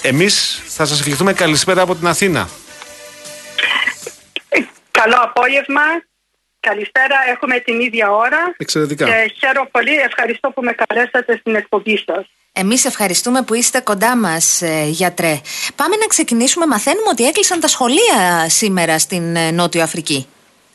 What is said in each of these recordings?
Εμείς θα σας ευχηθούμε καλησπέρα από την Αθήνα. Καλό απόγευμα. Καλησπέρα. Έχουμε την ίδια ώρα. Εξαιρετικά. Και χαίρομαι πολύ. Ευχαριστώ που με καλέσατε στην εκπομπή σας. Εμείς ευχαριστούμε που είστε κοντά μας, γιατρέ. Πάμε να ξεκινήσουμε. Μαθαίνουμε ότι έκλεισαν τα σχολεία σήμερα στην Νότιο Αφρική.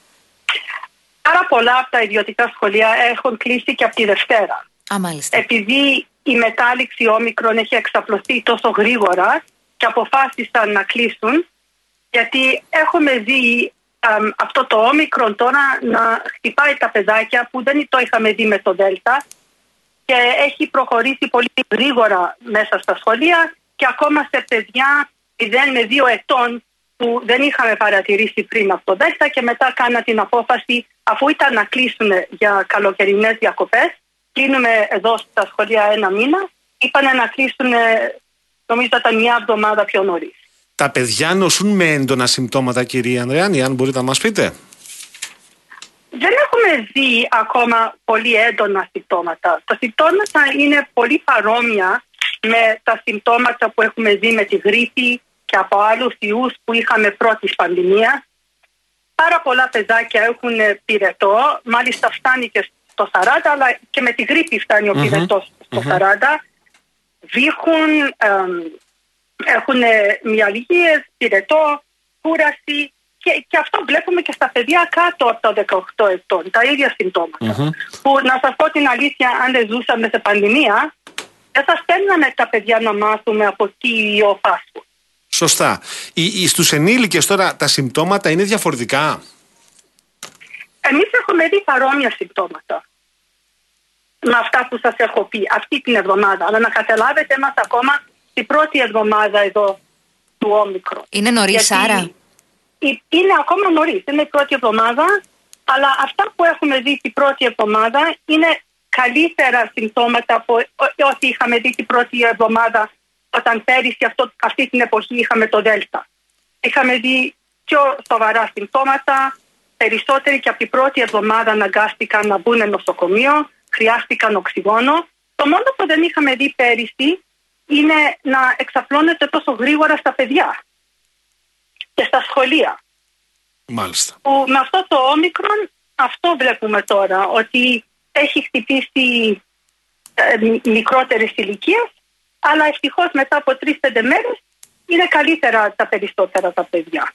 Πάρα πολλά από τα ιδιωτικά σχολεία έχουν κλείσει και από τη Δευτέρα. Μάλιστα. Επειδή η μετάληξη όμικρον έχει εξαπλωθεί τόσο γρήγορα και αποφάσισαν να κλείσουν, γιατί έχουμε δει αυτό το όμικρον τώρα να χτυπάει τα παιδάκια που δεν το είχαμε δει με το Δέλτα και έχει προχωρήσει πολύ γρήγορα μέσα στα σχολεία και ακόμα σε παιδιά 0 με 2 ετών που δεν είχαμε παρατηρήσει πριν από το Δέλτα και μετά κάνα την απόφαση, αφού ήταν να κλείσουν για καλοκαιρινές διακοπές, κλείνουμε εδώ στα σχολεία 1 μήνα, είπαν να κλείσουν νομίζω ήταν 1 εβδομάδα πιο νωρίς. Τα παιδιά νοσούν με έντονα συμπτώματα, κυρία Ανδρεάνη, αν μπορείτε να μας πείτε. Δεν έχουμε δει ακόμα πολύ έντονα συμπτώματα. Τα συμπτώματα είναι πολύ παρόμοια με τα συμπτώματα που έχουμε δει με τη γρίπη και από άλλους ιούς που είχαμε πρώτης πανδημίας. Πάρα πολλά παιδάκια έχουν πυρετό, μάλιστα φτάνει και στο 40, αλλά και με τη γρίπη φτάνει ο πυρετός στο 40. Βήχουν, έχουν μυαλγίες, πυρετό, κούραση και αυτό βλέπουμε και στα παιδιά κάτω από τα 18 ετών, τα ίδια συμπτώματα. Που να σας πω την αλήθεια, αν δεν ζούσαμε σε πανδημία, δεν θα στέλναμε τα παιδιά να μάθουμε από τι ιό πάσχουν. Σωστά. Στους ενήλικες τώρα τα συμπτώματα είναι διαφορετικά. Εμείς έχουμε δει παρόμοια συμπτώματα με αυτά που σας έχω πει αυτή την εβδομάδα. Αλλά να καταλάβετε, είμαστε ακόμα την πρώτη εβδομάδα εδώ του όμικρον. Είναι νωρίς, άρα? Είναι ακόμα νωρίς, είναι η πρώτη εβδομάδα, αλλά αυτά που έχουμε δει την πρώτη εβδομάδα είναι καλύτερα συμπτώματα από ό,τι είχαμε δει την πρώτη εβδομάδα όταν πέρυσι αυτή την εποχή είχαμε το Δέλτα. Είχαμε δει πιο σοβαρά συμπτώματα, περισσότεροι και από την πρώτη εβδομάδα αναγκάστηκαν να μπουν νοσοκομείο, χρειάστηκαν οξυγόνο. Το μόνο που δεν είχαμε δει πέρυσι είναι να εξαπλώνεται τόσο γρήγορα στα παιδιά και στα σχολεία. Μάλιστα. Που με αυτό το όμικρον αυτό βλέπουμε τώρα, ότι έχει χτυπήσει μικρότερες ηλικίες, αλλά ευτυχώς μετά από 3-5 μέρες είναι καλύτερα τα περισσότερα τα παιδιά.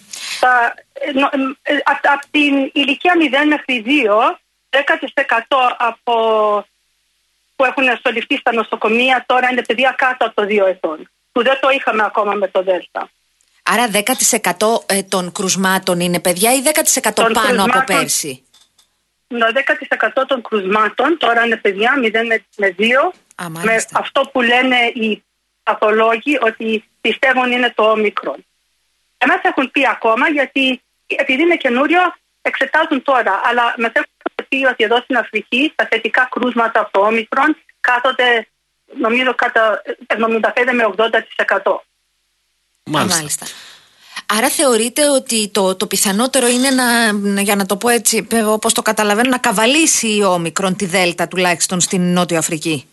Από την ηλικία 0 μέχρι 2, 10% από που έχουν ασχοληθεί στα νοσοκομεία τώρα είναι παιδιά κάτω από το 2 ετών, που δεν το είχαμε ακόμα με το Δέλτα. Άρα 10% των κρουσμάτων είναι παιδιά ή 10% πάνω από πέρσι? Το 10% των κρουσμάτων τώρα είναι παιδιά 0 με 2, με αυτό που λένε οι παθολόγοι ότι πιστεύουν είναι το όμικρον. Εμάς έχουν πει ακόμα, γιατί επειδή είναι καινούριο εξετάζουν τώρα, αλλά μας έχουν πει ότι εδώ στην Αφρική τα θετικά κρούσματα από το όμικρον κάθονται νομίζω κατά 75 με 80%. Μάλιστα. Άρα θεωρείτε ότι το πιθανότερο είναι για να το πω έτσι, όπως το καταλαβαίνω, να καβαλήσει η όμικρον τη Δέλτα τουλάχιστον στην Νότιο Αφρική?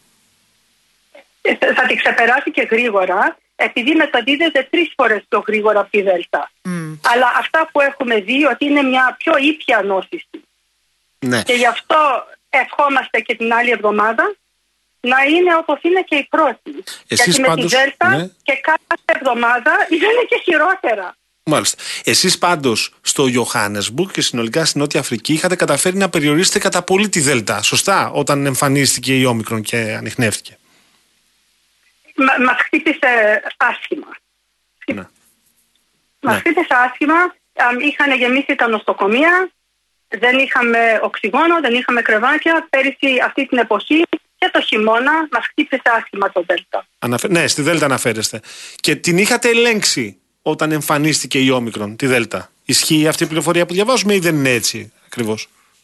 Θα τη ξεπεράσει και γρήγορα, επειδή μεταδίδεται 3 φορές πιο γρήγορα από τη Δέλτα. Αλλά αυτά που έχουμε δει ότι είναι μια πιο ήπια νόσηση. Ναι. Και γι' αυτό ευχόμαστε και την άλλη εβδομάδα να είναι όπως είναι και η πρώτη. Γιατί με τη Δέλτα και κάθε εβδομάδα είναι και χειρότερα. Μάλιστα. Εσείς πάντως στο Ιωάννεσμπουργκ και συνολικά στην Νότια Αφρική είχατε καταφέρει να περιορίσετε κατά πολύ τη Δέλτα, σωστά, όταν εμφανίστηκε η όμικρον και ανιχνεύτηκε? Μας χτύπησε άσχημα. Ναι. Μας χτύπησε άσχημα. Είχαν γεμίσει τα νοσοκομεία, δεν είχαμε οξυγόνο, δεν είχαμε κρεβάτια. Πέρυσι αυτή την εποχή και το χειμώνα μας χτύπησε άσχημα το Δέλτα. Ναι, στη Δέλτα αναφέρεστε. Και την είχατε ελέγξει όταν εμφανίστηκε η όμικρον, τη Δέλτα? Ισχύει αυτή η πληροφορία που διαβάζουμε ή δεν είναι έτσι ακριβώς?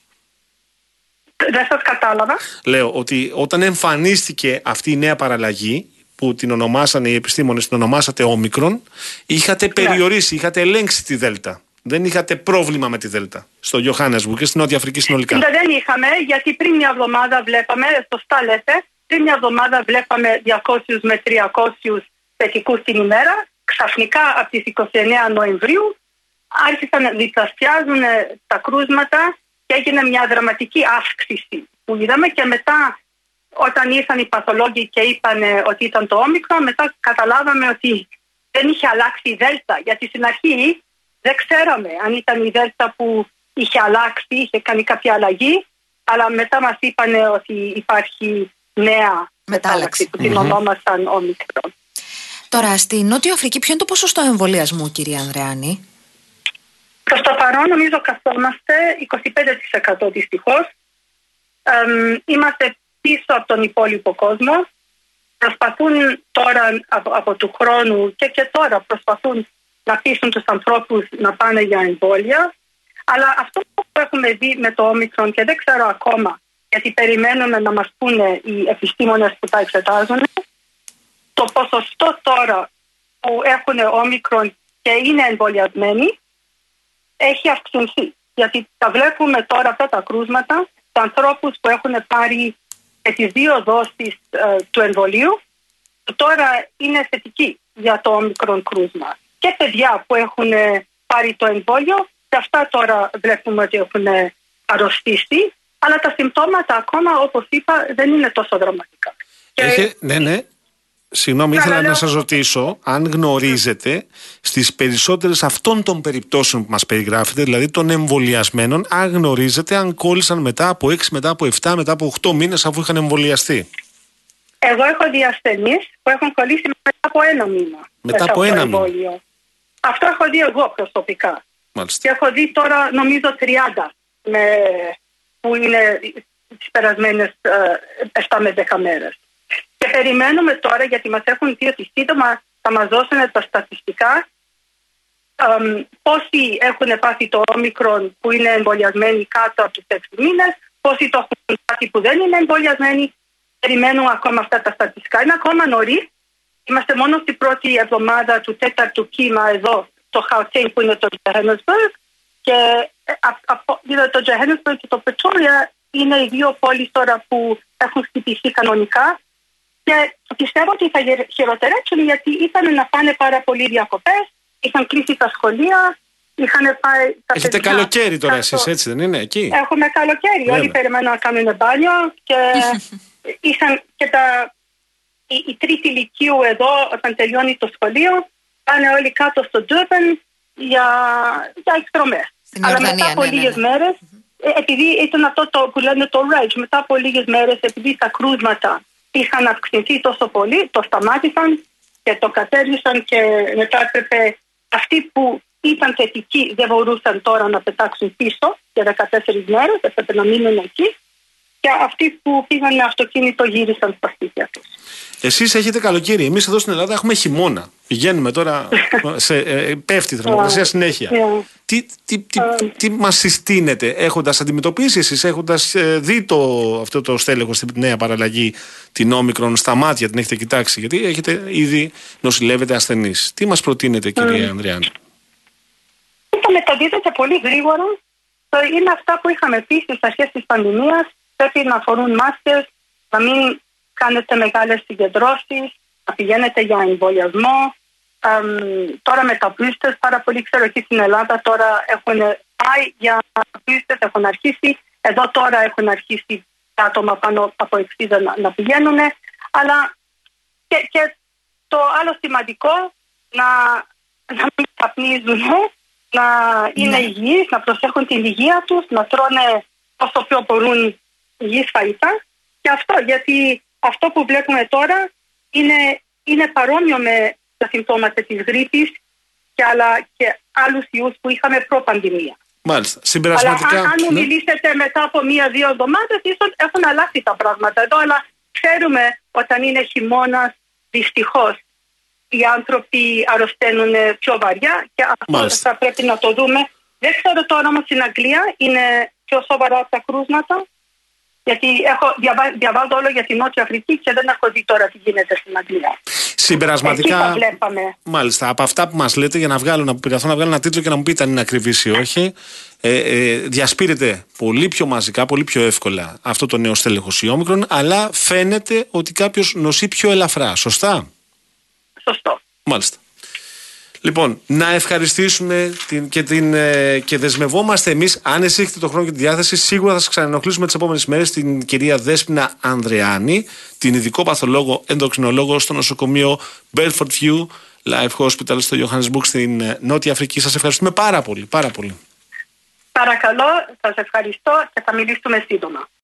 Δεν σας κατάλαβα. Λέω ότι όταν εμφανίστηκε αυτή η νέα παραλλαγή, που την ονομάσανε οι επιστήμονες, την ονομάσατε όμικρον, είχατε περιορίσει, είχατε ελέγξει τη Δέλτα. Δεν είχατε πρόβλημα με τη Δέλτα στο Ιωάννεσμπουργκ και στην Νότια Αφρική συνολικά? Δεν είχαμε, γιατί πριν μια εβδομάδα βλέπαμε, σωστά λέτε, πριν μια εβδομάδα βλέπαμε 200 με 300 θετικούς την ημέρα, ξαφνικά από τις 29 Νοεμβρίου άρχισαν να διπλασιάζουν τα κρούσματα και έγινε μια δραματική αύξηση που είδαμε, και μετά όταν ήρθαν οι παθολόγοι και είπαν ότι ήταν το όμικρον, μετά καταλάβαμε ότι δεν είχε αλλάξει η Δέλτα, γιατί στην αρχή δεν ξέραμε αν ήταν η Δέλτα που είχε αλλάξει, είχε κάνει κάποια αλλαγή, αλλά μετά μας είπαν ότι υπάρχει νέα μετάλλαξη που την ονόμασαν όμικρον. Τώρα, στη Νότια Αφρική, ποιο είναι το ποσοστό εμβολιασμού, κυρία Ανδρεάνη? Προς το παρόν νομίζω καθόμαστε 25% δυστυχώς. Είμαστε πίσω από τον υπόλοιπο κόσμο. Προσπαθούν τώρα από του χρόνου και τώρα προσπαθούν να πείσουν τους ανθρώπους να πάνε για εμβόλια. Αλλά αυτό που έχουμε δει με το όμικρον, και δεν ξέρω ακόμα, γιατί περιμένουμε να μας πούνε οι επιστήμονες που τα εξετάζουν, το ποσοστό τώρα που έχουν όμικρον και είναι εμβολιασμένοι έχει αυξηθεί. Γιατί τα βλέπουμε τώρα αυτά τα κρούσματα, τα ανθρώπους που έχουν πάρει τις 2 δόσεις του εμβολίου, τώρα είναι θετικοί για το όμικρον κρούσμα. Και παιδιά που έχουν πάρει το εμβόλιο, και αυτά τώρα βλέπουμε ότι έχουν αρρωστήσει, αλλά τα συμπτώματα ακόμα, όπως είπα, δεν είναι τόσο δραματικά. Ναι. Συγγνώμη, ήθελα να σας ρωτήσω αν γνωρίζετε στις περισσότερες αυτών των περιπτώσεων που μας περιγράφετε, δηλαδή των εμβολιασμένων, αν γνωρίζετε αν κόλλησαν μετά από 6, μετά από 7, μετά από 8 μήνες αφού είχαν εμβολιαστεί. Εγώ έχω δει ασθενείς που έχουν κολλήσει μετά από 1 μήνα. Μετά από 1 μήνα. Αυτό έχω δει εγώ προσωπικά. Μάλιστα. Και έχω δει τώρα νομίζω 30 που είναι τις περασμένες 7 με 10 μέρες. Και περιμένουμε τώρα, γιατί μας έχουν πει ότι σύντομα θα μας δώσουν τα στατιστικά, πόσοι έχουν πάθει το όμικρον που είναι εμβολιασμένοι κάτω από τους 6 μήνες, πόσοι το έχουν πάθει που δεν είναι εμβολιασμένοι. Περιμένουμε ακόμα αυτά τα στατιστικά. Είναι ακόμα νωρίς. Είμαστε μόνο στην πρώτη εβδομάδα του 4ου κύμα εδώ, το Gauteng που είναι το Johannesburg, και το Johannesburg και το Pretoria είναι οι 2 πόλεις τώρα που έχουν χτυπηθεί κανονικά. Και πιστεύω ότι θα χειροτερέψουν, γιατί ήταν να πάνε πάρα πολλοί διακοπές, είχαν κλείσει τα σχολεία, είχαν πάει τα Έχετε παιδιά, καλοκαίρι τώρα εσείς, έτσι δεν είναι, εκεί? Έχουμε καλοκαίρι, Βέβαια. Όλοι περιμένουν να κάνουν μπάνιο και είχαν και η τρίτη λυκείου εδώ, όταν τελειώνει το σχολείο, πάνε όλοι κάτω στο Durban για εκδρομές. Αλλά μετά από λίγες μέρες, επειδή ήταν αυτό που λένε το rage, μετά από λίγες μέρες, επειδή τα κρούσματα είχαν αυξηθεί τόσο πολύ, το σταμάτησαν και το κατέργησαν, και μετά έπρεπε αυτοί που ήταν θετικοί δεν μπορούσαν τώρα να πετάξουν πίσω για 14 μέρες, έπρεπε να μείνουν εκεί, και αυτοί που πήγαν με αυτοκίνητο γύρισαν στα σπίτια τους. Εσείς έχετε καλοκαίρι, εμείς εδώ στην Ελλάδα έχουμε χειμώνα. Πηγαίνουμε τώρα, πέφτει η θερμοκρασία συνέχεια. Τι μας συστήνετε, έχοντας αντιμετωπίσει εσείς, έχοντας δει αυτό το στέλεχος στην νέα παραλλαγή, την όμικρον στα μάτια, την έχετε κοιτάξει, γιατί έχετε ήδη νοσηλεύετε ασθενείς. Τι μας προτείνετε, κυρία Ανδρεάνη? Θα μεταδίδεται πολύ γρήγορα. Είναι αυτά που είχαμε πει στις αρχές της πανδημίας. Πρέπει να φορούν μάσκες, να μην κάνετε μεγάλες συγκεντρώσεις, να πηγαίνετε για εμβολιασμό. Τώρα με τα boosters, πάρα πολύ ξέρω εκεί στην Ελλάδα τώρα έχουν πάει για boosters, έχουν αρχίσει. Εδώ τώρα έχουν αρχίσει τα άτομα πάνω από 60 να πηγαίνουν. Αλλά και το άλλο σημαντικό, να μην καπνίζουν, να είναι υγιείς, να προσέχουν την υγεία τους, να τρώνε όσο πιο μπορούν υγιείς φαγητά. Και αυτό, γιατί αυτό που βλέπουμε τώρα είναι παρόμοιο με τα συμπτώματα της γρίπης και άλλους ιούς που είχαμε προ-πανδημία. Μάλιστα. Συμπερασματικά. Αλλά αν μου μιλήσετε μετά από 1-2 εβδομάδες, ίσως έχουν αλλάξει τα πράγματα εδώ, αλλά ξέρουμε όταν είναι χειμώνας, δυστυχώς οι άνθρωποι αρρωσταίνουν πιο βαριά, και αυτό θα πρέπει να το δούμε. Δεν ξέρω τώρα όμως στην Αγγλία είναι πιο σοβαρά τα κρούσματα, γιατί διαβάζω όλο για την Νότια Αφρική και δεν έχω δει τώρα τι γίνεται στην Αγγλία. Συμπερασματικά, εκεί τα βλέπαμε. Μάλιστα, από αυτά που μας λέτε, για να πειραθώ να βγάλω ένα τίτλο και να μου πείτε αν είναι ακριβής ή όχι, διασπείρεται πολύ πιο μαζικά, πολύ πιο εύκολα αυτό το νέο στέλεχος η όμικρον, αλλά φαίνεται ότι κάποιος νοσεί πιο ελαφρά, σωστά? σωστό. Μάλιστα. Λοιπόν, να ευχαριστήσουμε και δεσμευόμαστε εμείς, αν εσείς έχετε τον χρόνο και τη διάθεση, σίγουρα θα σας ξανενοχλήσουμε τις επόμενες μέρες την κυρία Δέσποινα Ανδρεάνη, την ειδικό παθολόγο ενδοκρινολόγο στο νοσοκομείο Bedford View Life Hospital στο Johannesburg στην Νότια Αφρική. Σας ευχαριστούμε πάρα πολύ, πάρα πολύ. Παρακαλώ, σας ευχαριστώ και θα μιλήσουμε σύντομα.